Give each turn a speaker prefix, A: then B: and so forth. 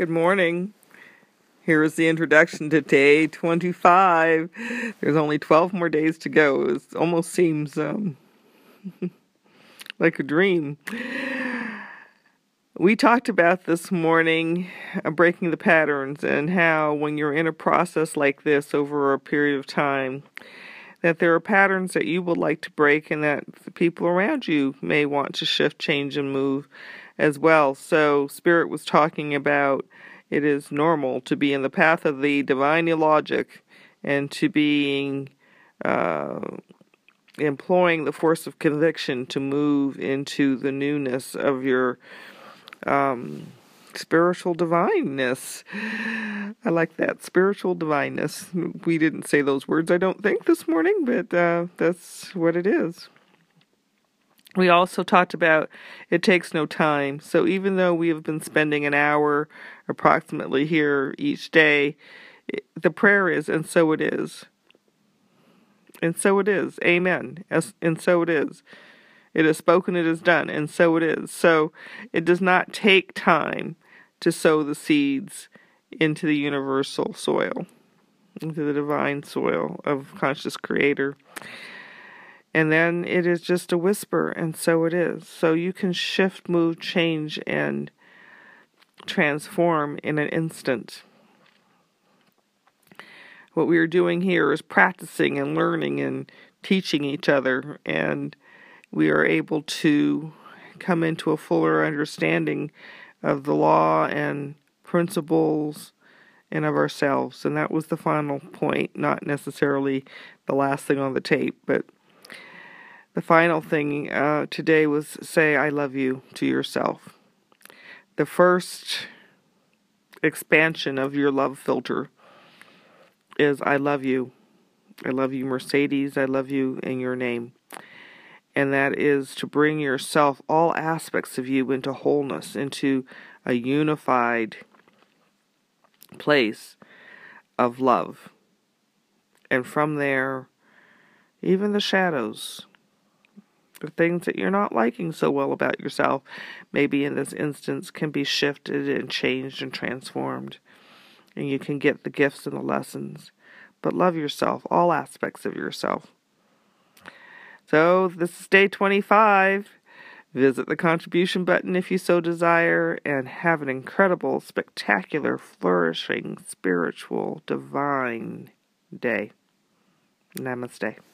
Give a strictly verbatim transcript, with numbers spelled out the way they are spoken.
A: Good morning. Here is the introduction to day twenty-five. There's only twelve more days to go. It almost seems um, like a dream. We talked about this morning uh, breaking the patterns and how when you're in a process like this over a period of time, that there are patterns that you would like to break and that the people around you may want to shift, change, and move as well. So Spirit was talking about it is normal to be in the path of the divine illogic and to being uh, employing the force of conviction to move into the newness of your um, spiritual divineness. I like that, spiritual divineness. We didn't say those words, I don't think, this morning, but uh, that's what it is. We also talked about it takes no time. So even though we have been spending an hour approximately here each day, the prayer is, and so it is. And so it is. Amen. And so it is. It is spoken, it is done, and so it is. So it does not take time to sow the seeds into the universal soil, into the divine soil of conscious creator. And then it is just a whisper, and so it is. So you can shift, move, change, and transform in an instant. What we are doing here is practicing and learning and teaching each other, and we are able to come into a fuller understanding of the law and principles and of ourselves. And that was the final point, not necessarily the last thing on the tape, but the final thing uh, today was say, I love you to yourself. The first expansion of your love filter is I love you. I love you, Mercedes. I love you in your name. And that is to bring yourself, all aspects of you, into wholeness, into a unified place of love. And from there, even the shadows, the things that you're not liking so well about yourself, maybe in this instance, can be shifted and changed and transformed. And you can get the gifts and the lessons. But love yourself, all aspects of yourself. So this is day twenty-five. Visit the contribution button if you so desire, and have an incredible, spectacular, flourishing, spiritual, divine day. Namaste.